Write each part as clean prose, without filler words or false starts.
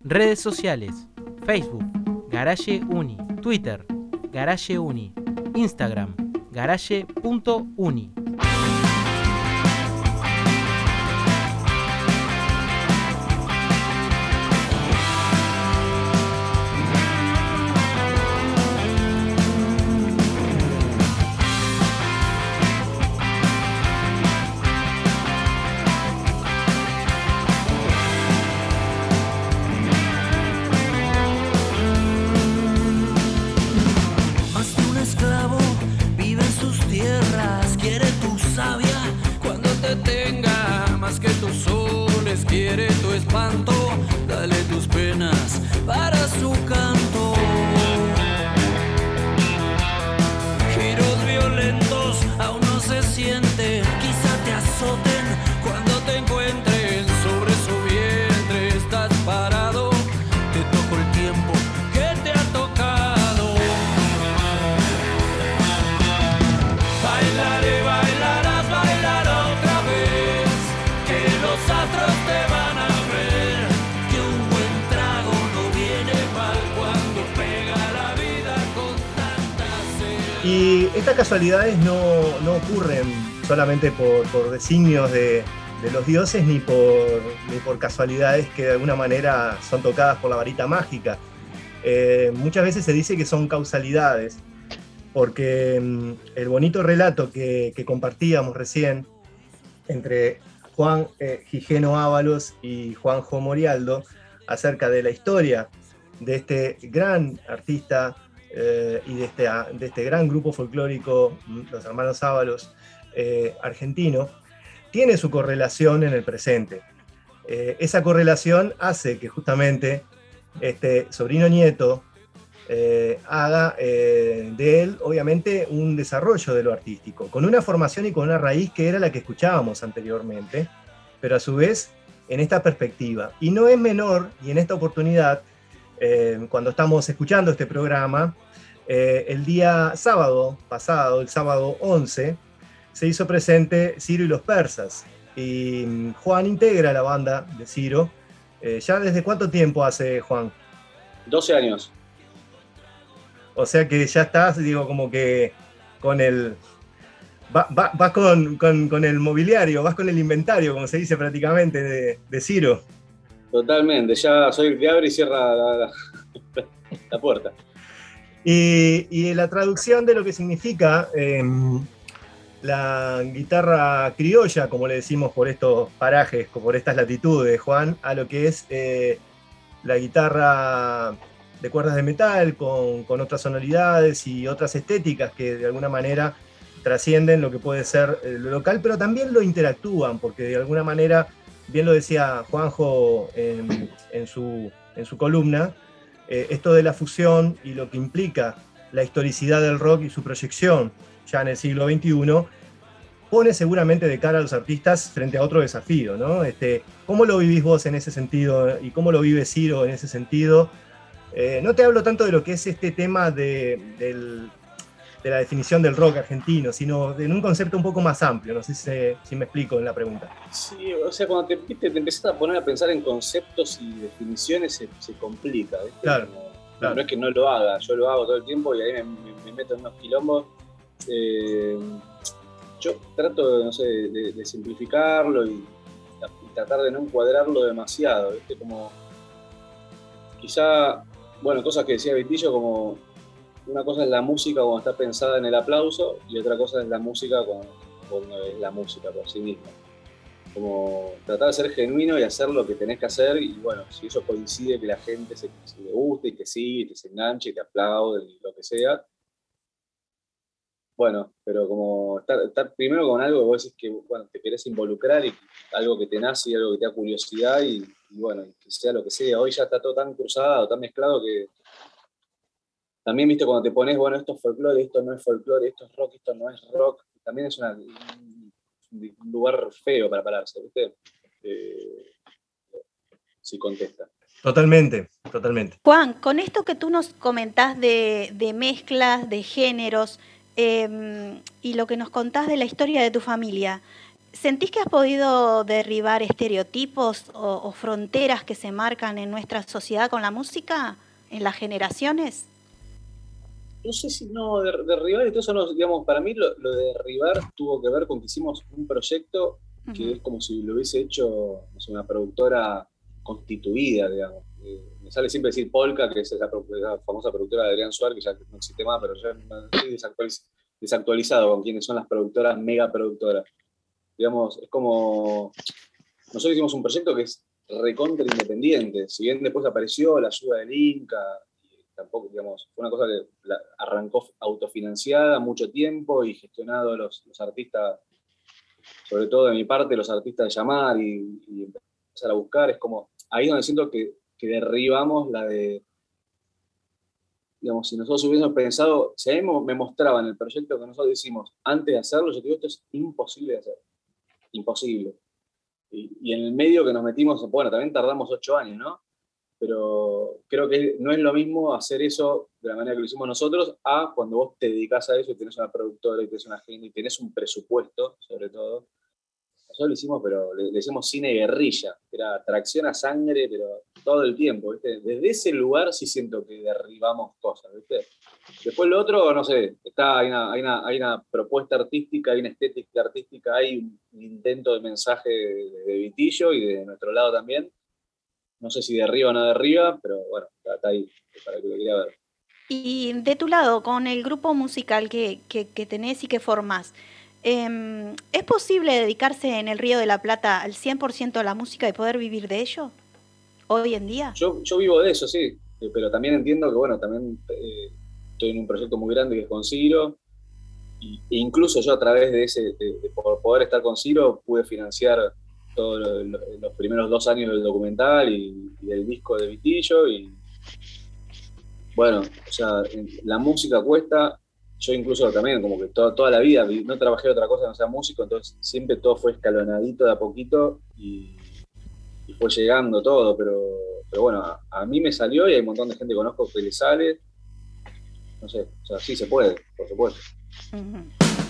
Redes sociales: Facebook, Garage Uni, Twitter, Garage Uni, Instagram, garage.uni. Quiere tu espanto, dale tus penas para su canto. Giros violentos aún no se sienten, quizá te azoten cuando te encuentren sobre su vientre. Estás parado, te tocó el tiempo que te ha tocado. Bailaré, bailarás, bailará otra vez, que los astros te van a ver, que un buen trago no viene mal cuando pega la vida con tanta sed. Y estas casualidades no ocurren solamente por designios de los dioses ni por casualidades que de alguna manera son tocadas por la varita mágica. Muchas veces se dice que son causalidades, porque el bonito relato que compartíamos recién entre Juan Gigeno Ábalos y Juanjo Morialdo acerca de la historia de este gran artista y de este gran grupo folclórico, los hermanos Ábalos, argentino, tiene su correlación en el presente. Esa correlación hace que justamente este sobrino nieto haga de él, obviamente, un desarrollo de lo artístico, con una formación y con una raíz que era la que escuchábamos anteriormente, pero a su vez en esta perspectiva. Y no es menor, y en esta oportunidad, cuando estamos escuchando este programa, el día sábado pasado, el sábado 11, se hizo presente Ciro y los Persas, y Juan integra la banda de Ciro. ¿Ya desde cuánto tiempo hace, Juan? 12 años. O sea que ya estás, digo, como que con el... Vas con el mobiliario, vas con el inventario, como se dice prácticamente, de Ciro. Totalmente, ya soy el que abre y cierra la puerta. Y la traducción de lo que significa la guitarra criolla, como le decimos por estos parajes, por estas latitudes, Juan, a lo que es la guitarra de cuerdas de metal, con otras sonoridades y otras estéticas que de alguna manera trascienden lo que puede ser lo local, pero también lo interactúan, porque de alguna manera, bien lo decía Juanjo en su columna, esto de la fusión y lo que implica la historicidad del rock y su proyección ya en el siglo XXI, pone seguramente de cara a los artistas frente a otro desafío, ¿no? ¿Cómo lo vivís vos en ese sentido y cómo lo vive Ciro en ese sentido? No te hablo tanto de lo que es este tema de la definición del rock argentino, sino en un concepto un poco más amplio. No sé si me explico en la pregunta. Sí, o sea, cuando te empezás a poner a pensar en conceptos y definiciones se complica, ¿viste? Claro, claro. No es que no lo haga, yo lo hago todo el tiempo y ahí me meto en unos quilombos. Yo trato, no sé, de simplificarlo y tratar de no encuadrarlo demasiado, ¿viste? Como quizá, bueno, cosas que decía Vitillo, como una cosa es la música cuando está pensada en el aplauso y otra cosa es la música cuando es la música por sí misma. Como tratar de ser genuino y hacer lo que tenés que hacer, y bueno, si eso coincide que la gente se le guste y que sigue y que se enganche y te aplaude y lo que sea, bueno, pero como estar primero con algo que vos decís que bueno, te querés involucrar y algo que te nace y algo que te da curiosidad y bueno, que sea lo que sea. Hoy ya está todo tan cruzado, tan mezclado que también, viste, cuando te pones, bueno, esto es folclore, esto no es folclore, esto es rock, esto no es rock, también es un lugar feo para pararse, ¿viste? Si contesta. Totalmente, totalmente. Juan, con esto que tú nos comentás de mezclas, de géneros, y lo que nos contás de la historia de tu familia, ¿Sentís que has podido derribar estereotipos o fronteras que se marcan en nuestra sociedad con la música, en las generaciones? No sé si derribar y todo eso, no, digamos, para mí lo de derribar tuvo que ver con que hicimos un proyecto que es como si lo hubiese hecho, no sé, una productora constituida, digamos. Me sale siempre decir Polka, que es esa famosa productora de Adrián Suárez, que ya no existe más, pero ya estoy desactualizado con quiénes son las productoras, mega productoras. Digamos, es como... Nosotros hicimos un proyecto que es recontra independiente, si bien después apareció la ayuda del Inca, tampoco, digamos, fue una cosa que arrancó autofinanciada mucho tiempo y gestionado los artistas, sobre todo de mi parte, los artistas de llamar y empezar a buscar. Es como ahí donde siento que derribamos la de, digamos, si nosotros hubiésemos pensado, si a mí me mostraban el proyecto que nosotros hicimos antes de hacerlo, yo te digo, esto es imposible de hacer, imposible. Y en el medio que nos metimos, bueno, también tardamos 8 años, ¿no? Pero creo que no es lo mismo hacer eso de la manera que lo hicimos nosotros a cuando vos te dedicás a eso y tenés una productora y tenés una agenda y tenés un presupuesto, sobre todo. Nosotros lo hicimos, pero le hicimos cine guerrilla, era tracción a sangre, pero todo el tiempo, ¿viste? Desde ese lugar sí siento que derribamos cosas, ¿viste? Después lo otro, no sé, hay una propuesta artística, hay una estética artística, hay un intento de mensaje de Vitillo y de nuestro lado también. No sé si derriba o no derriba, pero bueno, está ahí, para que lo quiera ver. Y de tu lado, con el grupo musical que tenés y que formás, ¿es posible dedicarse en el Río de la Plata al 100% a la música y poder vivir de ello hoy en día? Yo vivo de eso, sí, pero también entiendo que, bueno, también estoy en un proyecto muy grande que es con Ciro, e incluso yo a través de poder estar con Ciro pude financiar todos los primeros 2 años del documental y del disco de Vitillo, y bueno, o sea, la música cuesta. Yo incluso también, como que toda la vida no trabajé otra cosa que no sea músico, entonces siempre todo fue escalonadito de a poquito y fue llegando todo, pero bueno, a mí me salió y hay un montón de gente que conozco que le sale. No sé, o sea, sí se puede, por supuesto. Uh-huh.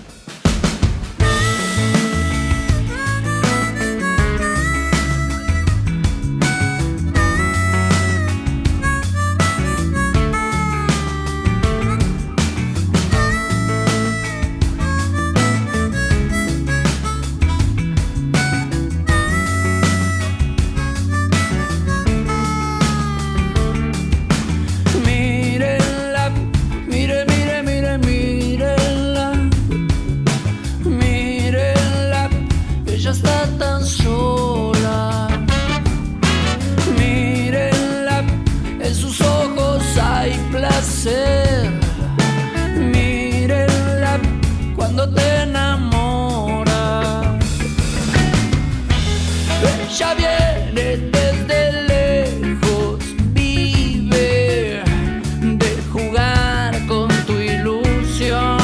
Mírenla cuando te enamora. Ella viene desde lejos, vive de jugar con tu ilusión.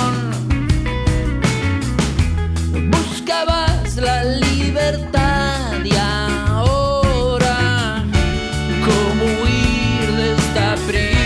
Buscabas la libertad y ahora cómo huir de esta prisión.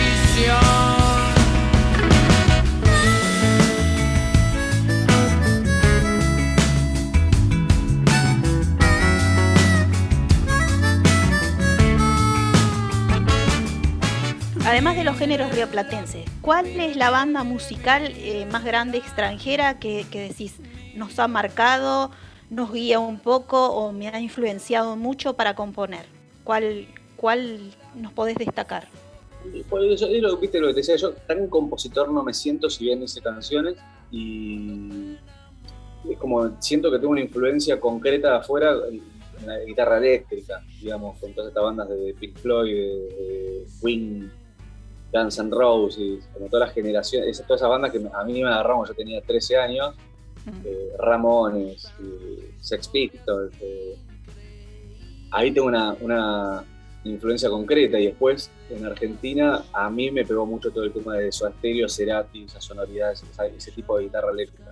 Además de los géneros rioplatenses, ¿cuál es la banda musical más grande extranjera que decís nos ha marcado, nos guía un poco o me ha influenciado mucho para componer? ¿Cuál nos podés destacar? Pues es lo que te decía, yo tan compositor no me siento, si bien hice canciones, y es como siento que tengo una influencia concreta de afuera en la guitarra eléctrica, digamos, con todas estas bandas de Pink Floyd, de Queen, Guns N' Roses, como todas las generaciones, todas esas bandas que a mí me agarraron, yo tenía 13 años, Ramones, Sex Pistols, ahí tengo una influencia concreta. Y después en Argentina a mí me pegó mucho todo el tema de Soda Stereo, Cerati, esas sonoridades, ese tipo de guitarra eléctrica.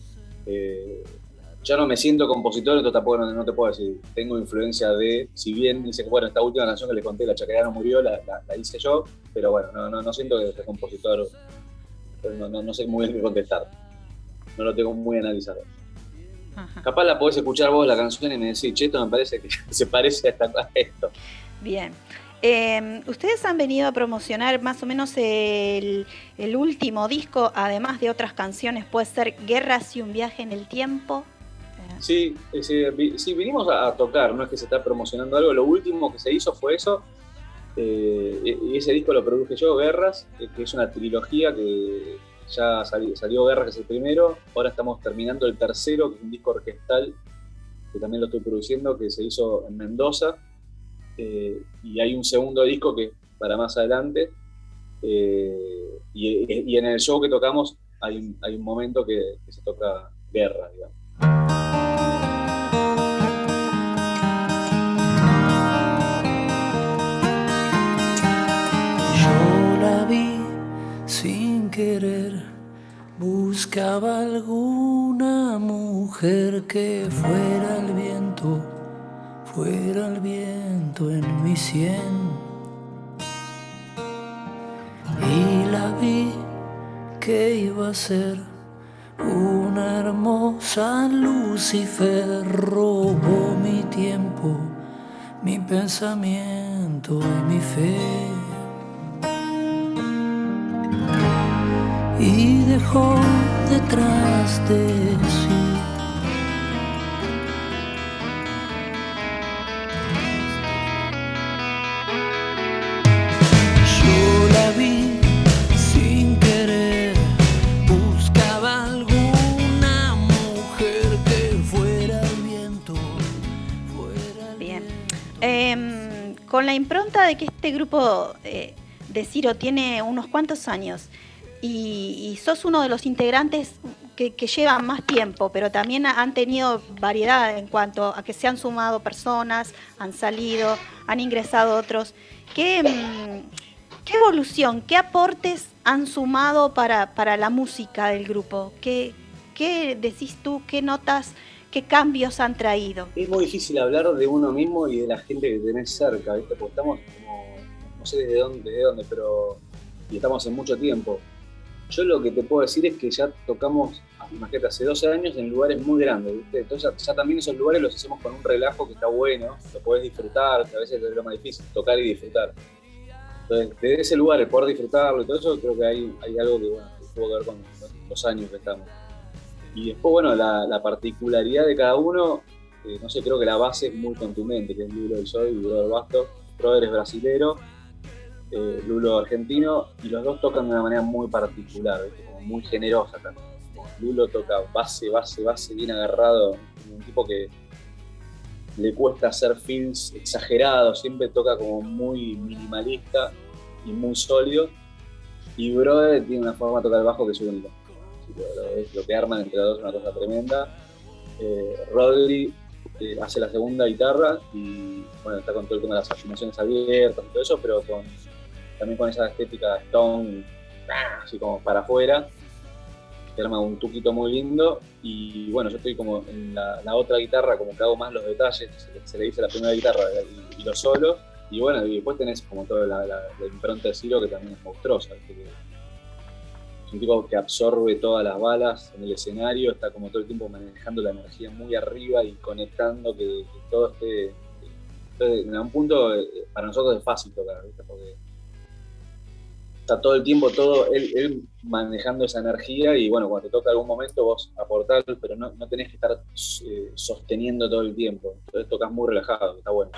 Yo no me siento compositor, entonces tampoco no te puedo decir, tengo influencia de, si bien dice que bueno, esta última canción que le conté, La Chacarera no murió, la hice yo, pero bueno, no siento que sea compositor, no sé muy bien qué contestar, no lo tengo muy analizado. Ajá. Capaz la podés escuchar vos la canción y me decís, che, esto me parece que se parece a esto. Bien. Ustedes han venido a promocionar más o menos el último disco, además de otras canciones, puede ser Guerras y un viaje en el tiempo. Sí, vinimos a tocar, no es que se está promocionando algo, lo último que se hizo fue eso, y ese disco lo produje yo, Guerras, que es una trilogía que ya salió Guerras, que es el primero, ahora estamos terminando el tercero, que es un disco orquestal, que también lo estoy produciendo, que se hizo en Mendoza, y hay un segundo disco que es para más adelante, y en el show que tocamos hay un momento que se toca Guerra, digamos. Yo la vi sin querer, buscaba alguna mujer que fuera el viento en mi sien. Y la vi que iba a ser una hermosa Lucifer, robó mi tiempo, mi pensamiento y mi fe. Y dejó detrás de sí yo la vi sin querer, buscaba alguna mujer que fuera el viento, Bien. Con la impronta de que este grupo de Ciro tiene unos cuantos años y sos uno de los integrantes que llevan más tiempo, pero también han tenido variedad en cuanto a que se han sumado personas, han salido, han ingresado otros. ¿Qué evolución, qué aportes han sumado para la música del grupo? ¿Qué decís tú, qué notas, qué cambios han traído? Es muy difícil hablar de uno mismo y de la gente que tenés cerca, ¿viste? Porque estamos como, no sé desde dónde, pero y estamos en mucho tiempo. Yo lo que te puedo decir es que ya tocamos, imagínate, hace 12 años en lugares muy grandes, ¿viste? Entonces ya también esos lugares los hacemos con un relajo que está bueno, lo podés disfrutar, que a veces es lo más difícil, tocar y disfrutar. Entonces, desde ese lugar, el poder disfrutarlo y todo eso, creo que hay algo que, bueno, que tuvo que ver con los años que estamos. Y después, bueno, la particularidad de cada uno, no sé, creo que la base es muy contundente, que es Lulo y Soy, Lulo del Basto. Brother es brasilero, Lulo argentino, y los dos tocan de una manera muy particular, ¿viste? Como muy generosa también. Lulo toca base, bien agarrado, un tipo que le cuesta hacer fills exagerados, siempre toca como muy minimalista y muy sólido, y Brother tiene una forma de tocar el bajo que es única. Lo que arman entre los dos es una cosa tremenda. Rodri hace la segunda guitarra y bueno, está con todo el tema de las afinaciones abiertas y todo eso, pero también con esa estética Stone, así como para afuera, que arma un tuquito muy lindo. Y bueno, yo estoy como en la otra guitarra, como que hago más los detalles, se le dice la primera guitarra y los solos. Y bueno, y después tenés como toda la impronta de Ciro, que también es monstruosa. Es un tipo que absorbe todas las balas en el escenario, está como todo el tiempo manejando la energía muy arriba y conectando que todo esté. Entonces, en algún punto, para nosotros es fácil tocar, ¿viste? Porque está todo el tiempo él manejando esa energía, y bueno, cuando te toca algún momento vos aportás, pero no tenés que estar sosteniendo todo el tiempo. Entonces tocas muy relajado, que está bueno.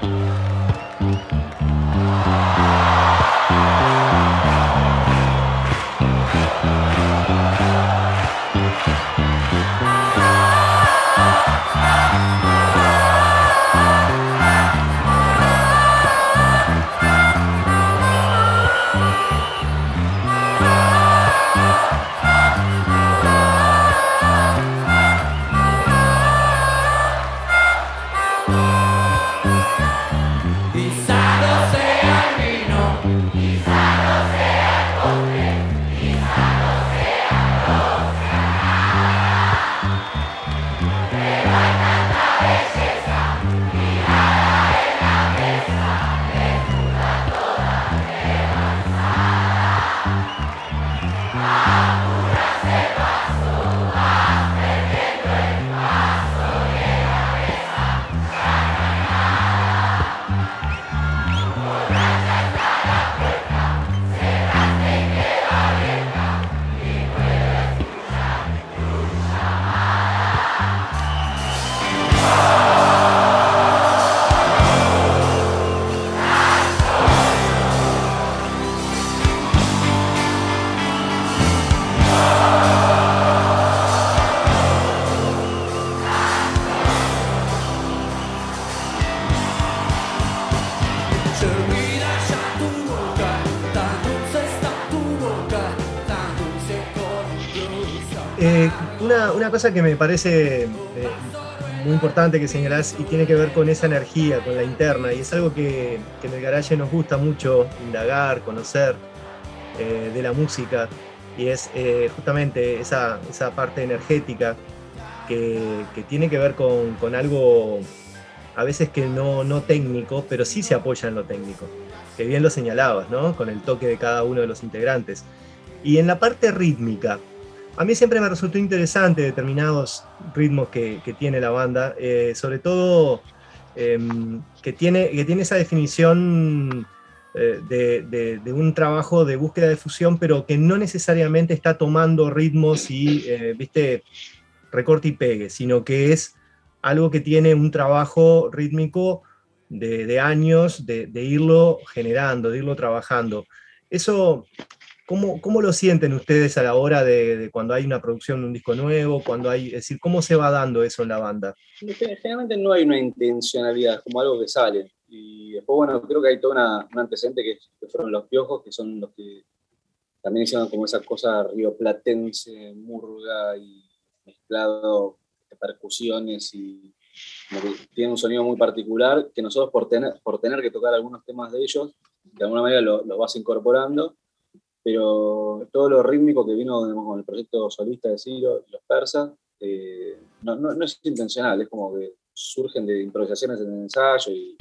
Una cosa que me parece muy importante que señalás y tiene que ver con esa energía, con la interna, y es algo que en el garaje nos gusta mucho indagar, conocer de la música, y es justamente esa parte energética que tiene que ver con algo a veces que no técnico, pero sí se apoya en lo técnico, que bien lo señalabas, ¿no? Con el toque de cada uno de los integrantes. Y en la parte rítmica, a mí siempre me resultó interesante determinados ritmos que tiene la banda, sobre todo que tiene esa definición de un trabajo de búsqueda de fusión, pero que no necesariamente está tomando ritmos y, viste, recorte y pegue, sino que es algo que tiene un trabajo rítmico de años, de irlo generando, de irlo trabajando. Eso, ¿cómo lo sienten ustedes a la hora de cuando hay una producción de un disco nuevo? Es decir, ¿cómo se va dando eso en la banda? Generalmente no hay una intencionalidad, es como algo que sale. Y después, bueno, creo que hay todo un antecedente que fueron los Piojos, que son los que también hicieron como esa cosa rioplatense, murga y mezclado de percusiones y como que tiene un sonido muy particular que nosotros por tener que tocar algunos temas de ellos, de alguna manera lo vas incorporando, pero todo lo rítmico que vino con el proyecto solista de Ciro y los Persas no es intencional, es como que surgen de improvisaciones en el ensayo y...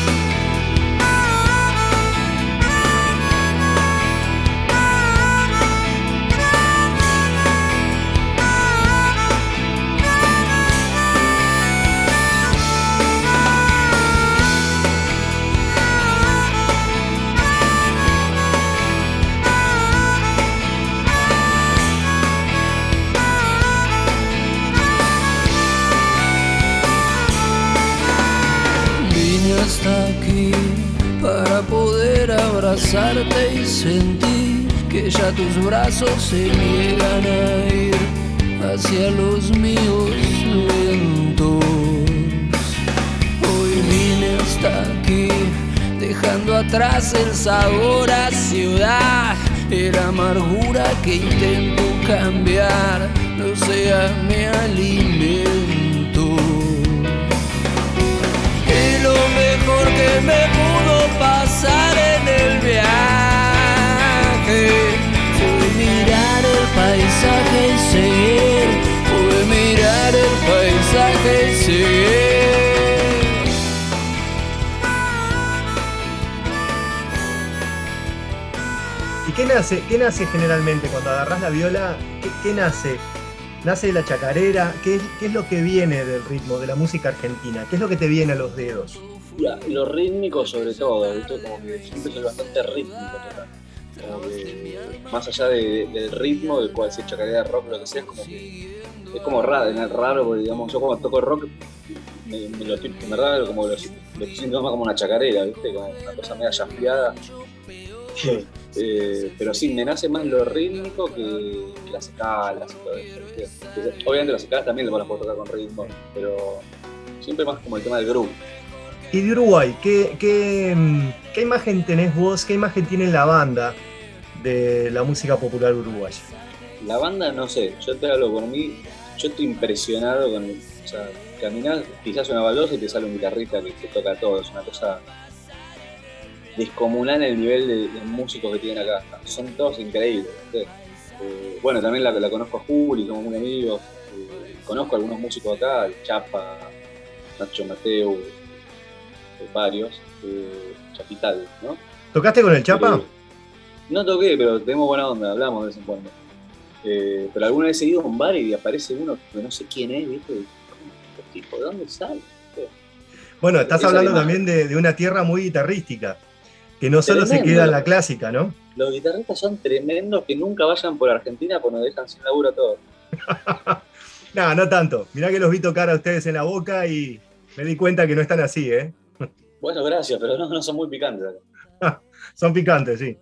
Hasta aquí para poder abrazarte y sentir que ya tus brazos se niegan a ir hacia los míos lentos. Hoy vine hasta aquí dejando atrás el sabor a ciudad, era amargura que intento cambiar, no sea mi alimento. Y lo mejor que me pudo pasar en el viaje fue mirar el paisaje y seguir, fue mirar el paisaje y seguir. ¿Y qué nace generalmente cuando agarrás la viola? ¿Qué nace? ¿Nace de la chacarera? ¿Qué es lo que viene del ritmo, de la música argentina? ¿Qué es lo que te viene a los dedos? Lo rítmico sobre todo, ¿viste? Como que siempre soy bastante rítmico total. Como que más allá del ritmo, del cual sea chacarera, rock, lo que sea, es como que es como raro, porque digamos, yo cuando toco rock me lo estoy, en verdad, como lo siento más como una chacarera, ¿viste? Como una cosa media jazzeada. Sí. Pero sí, me nace más lo rítmico que las escalas y todo eso, ¿viste? Obviamente las escalas también las puedo tocar con ritmo, pero siempre más como el tema del groove. Y de Uruguay, ¿qué imagen tenés vos, qué imagen tiene la banda de la música popular uruguaya? La banda, no sé, yo te hablo por mí, yo estoy impresionado con, o sea, caminás, quizás una baldosa y te sale un guitarrista que te toca todo, es una cosa descomunal el nivel de músicos que tienen acá, son todos increíbles, ¿sí? Bueno, también la conozco a Juli, somos muy amigos, conozco a algunos músicos acá, el Chapa, Nacho Mateo, varios, Chapital, ¿no? ¿Tocaste con el Chapa? No toqué, pero tenemos buena onda, hablamos de vez en cuando. Pero alguna vez he ido a un bar y aparece uno que no sé quién es, ¿viste? Tipo, ¿de dónde sale? Bueno, estás hablando también de una tierra muy guitarrística, que no solo se queda en la clásica, ¿no? Los guitarristas son tremendos, que nunca vayan por Argentina porque nos dejan sin laburo a todos. No tanto. Mirá que los vi tocar a ustedes en La Boca y me di cuenta que no están así, ¿eh? Bueno, gracias, pero no son muy picantes. Son picantes, sí.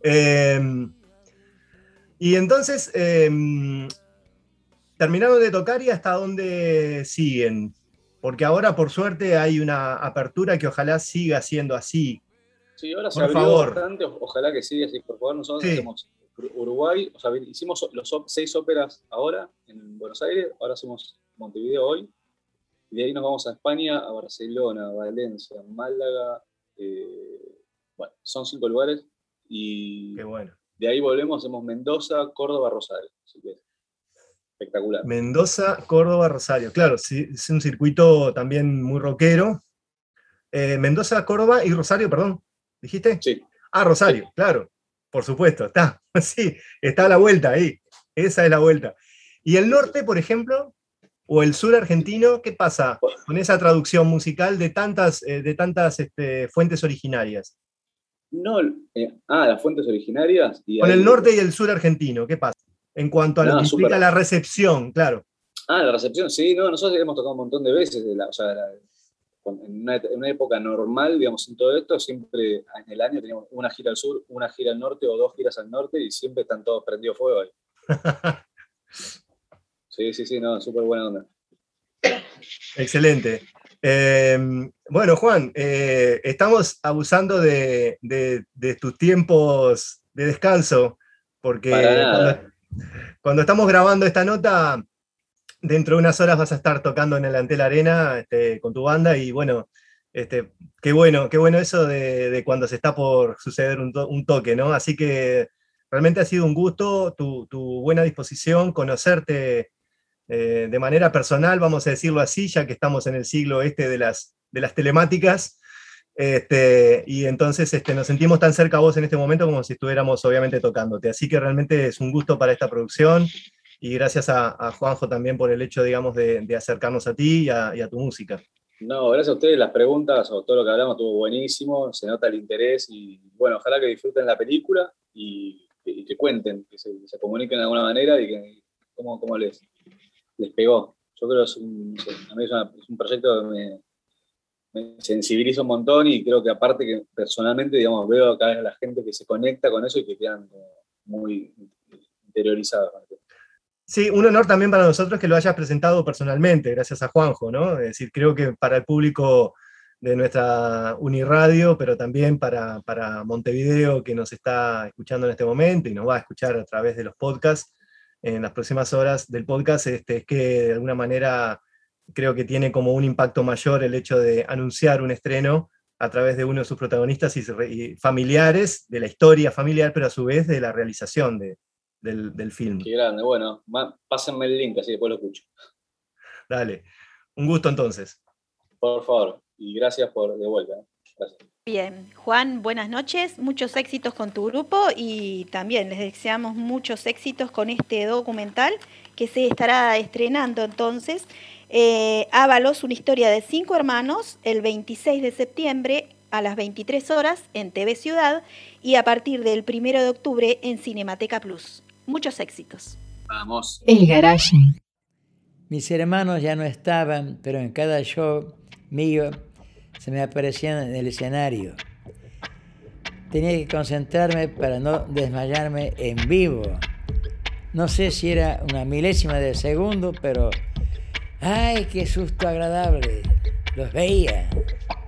Y entonces, terminaron de tocar y hasta dónde siguen. Porque ahora, por suerte, hay una apertura que ojalá siga siendo así. Sí, ahora por se abrió favor. bastante, ojalá que siga así, por favor. Nosotros hacemos Uruguay, o sea, hicimos los 6 óperas ahora en Buenos Aires, ahora hacemos Montevideo hoy, y de ahí nos vamos a España, a Barcelona, a Valencia, a Málaga, bueno, son 5 lugares, y Qué bueno. de ahí volvemos, hacemos Mendoza, Córdoba, Rosario, así que espectacular. Mendoza, Córdoba, Rosario. Claro, sí, es un circuito también muy rockero. Mendoza, Córdoba y Rosario, perdón, ¿dijiste? Sí. Ah, Rosario, Sí. claro, por supuesto, está. Sí, está a la vuelta ahí. Esa es la vuelta. ¿Y el norte, por ejemplo, o el sur argentino, qué pasa con esa traducción musical de tantas fuentes originarias? No, las fuentes originarias. Y Con ahí, el norte y el sur argentino, ¿qué pasa? En cuanto a lo que implica súper. la recepción, claro. La recepción, sí, no, nosotros hemos tocado un montón de veces, en una época normal, digamos, en todo esto, siempre en el año teníamos una gira al sur, una gira al norte o 2 giras al norte y siempre están todos prendidos fuego ahí. Sí, no, súper buena onda. Excelente. Bueno, Juan, estamos abusando de tus tiempos de descanso, porque cuando estamos grabando esta nota, dentro de unas horas vas a estar tocando en el Antel Arena con tu banda, y bueno, qué bueno eso de cuando se está por suceder un toque, ¿no? Así que realmente ha sido un gusto, tu buena disposición, conocerte de manera personal, vamos a decirlo así, ya que estamos en el siglo de las telemáticas, y entonces nos sentimos tan cerca a vos en este momento como si estuviéramos obviamente tocándote. Así que realmente es un gusto para esta producción, y gracias a Juanjo también por el hecho, digamos, de acercarnos a ti y a tu música. No, gracias a ustedes, las preguntas o todo lo que hablamos estuvo buenísimo, se nota el interés y bueno, ojalá que disfruten la película y que cuenten, que se comuniquen de alguna manera y que cómo les pegó. Yo creo que a mí es un proyecto que me sensibiliza un montón, y creo que aparte que personalmente, digamos, veo cada vez a la gente que se conecta con eso y que quedan muy interiorizados. Sí, un honor también para nosotros que lo hayas presentado personalmente, gracias a Juanjo, ¿no? Es decir, creo que para el público de nuestra Uniradio, pero también para Montevideo, que nos está escuchando en este momento y nos va a escuchar a través de los podcasts en las próximas horas del podcast, es que de alguna manera creo que tiene como un impacto mayor el hecho de anunciar un estreno a través de uno de sus protagonistas y familiares, de la historia familiar, pero a su vez de la realización del film. Qué grande, bueno, pásenme el link, así después lo escucho. Dale, un gusto entonces. Por favor, y gracias de vuelta. Gracias. Bien, Juan, buenas noches, muchos éxitos con tu grupo y también les deseamos muchos éxitos con este documental que se estará estrenando entonces, Ábalos, una historia de 5 hermanos, el 26 de septiembre a las 23 horas en TV Ciudad y a partir del 1 de octubre en Cinemateca Plus. Muchos éxitos. Vamos. El Garage. Mis hermanos ya no estaban, pero en cada show mío se me aparecían en el escenario. Tenía que concentrarme para no desmayarme en vivo. No sé si era una milésima de segundo, pero ¡ay, qué susto agradable! Los veía.